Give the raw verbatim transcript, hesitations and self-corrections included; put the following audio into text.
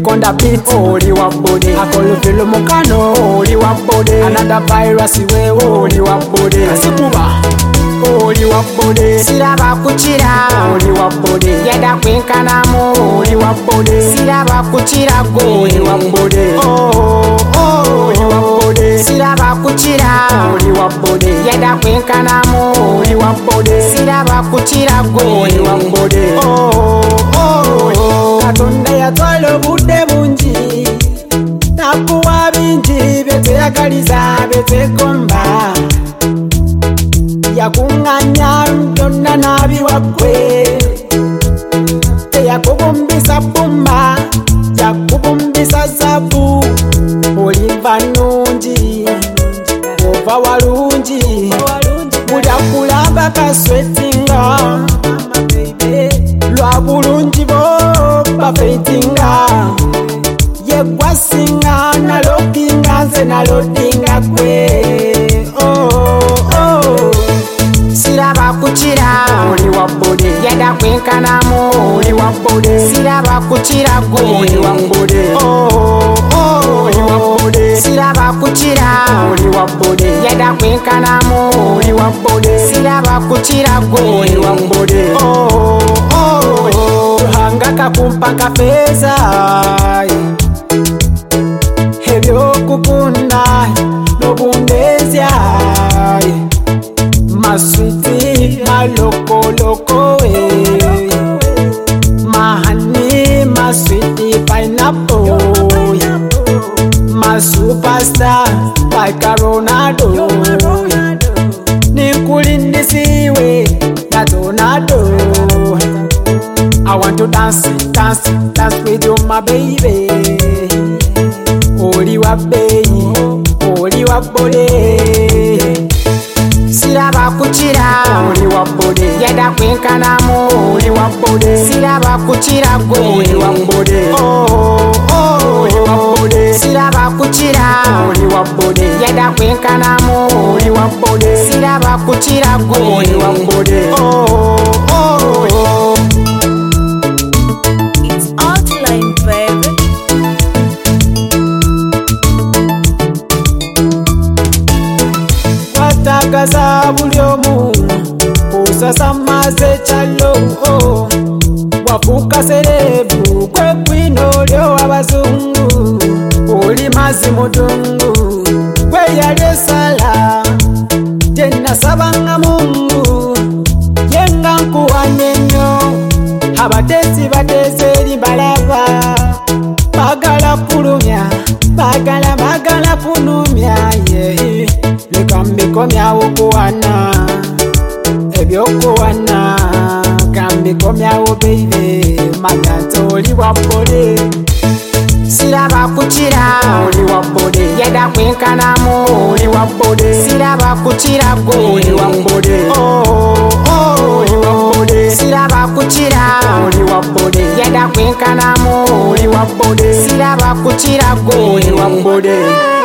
Konda beat, oli wa bode. Akolo filo mukano, oli wa bode. Another virus we, oli wa bode. Asipuba, oli wa bode. Siraba kuchira, oli wa bode. Yeda kwenkanamu, oli wa bode. Siraba kuchira gwe, oli wa bode. Oh, oh, oli wa bode. Siraba kuchira, oli wa bode. Yeda kwenkanamu, oli wa bode. Siraba kuchira gwe, oli wa bode. Oh, oh, oh. Katonda yatwala obudde bungi, nakuwa bingi byetweyagaliza byetekomba. Yakunganya byonna nabiwa ggwe, teyakubumbisa bumba, yakubumbisa zabu. Olimba nungi, ova walungi, buli akulaba kaswetinga, lwa bulungi bo bafeitinga. Yegwasinga nalokinga nze nalodinga gwe. Oh, oh. Siraba kuchira, oli wa bode. Yeda kwenkanamu, oli wa bode. Siraba kuchira gwe, oli wa bode. Oh, oh, oli wa bode. Siraba kuchira, oli wa bode. Yeda kwenkanamu, oli wa bode. Siraba kuchira gwe, oli wa bode. Oh, oh, oh. Tuhanga kakumpa kafeza, ebyokukunda nobundezya. Maswiti malokoloko, mahani maswiti pineapple, my superstar like a Ronaldo. Nikulindisiwe na Ronaldo. I want to dance, dance, dance with you, my baby. Oli wa baby, oli wa bode. Siraba kuchira, oli wa bode. Yeda kwenkanamu, oli wa bode. Siraba kuchira gwe, oli wa bode. Oh, oh, oli wa bode. Siraba kuchira, oli wa bode. Yeda kwenkanamu, oli wa bode. Siraba kuchira gwe, oli wa bode. Oh, oh, oh. It's outline, baby. Watagaza buli omu, osasa maze chalo. Wafuka serebu, kwe kwino lyo abazungu. Oli mazi mudungu, kwe yale sala. Jena sabanga Mungu, yenga nkuwane nnyo. Abatesi bateze libalaba, bagala kulumya, bagala bagala kunumya. Yeah. Leka mbikomyawo kuwana, ebyokuwana kambikomyawo baby. Maganto oli wa bode. Siraba kuchira, oli wa bode. Yeda kwenkanamu, oli wa bode. Siraba kuchira gwe, oli wa bode. Oh, oh, oli wa bode. Siraba kuchira, oli wa bode. Yeda kwenkanamu, oli wa bode. Siraba kuchira gwe, oli wa bode.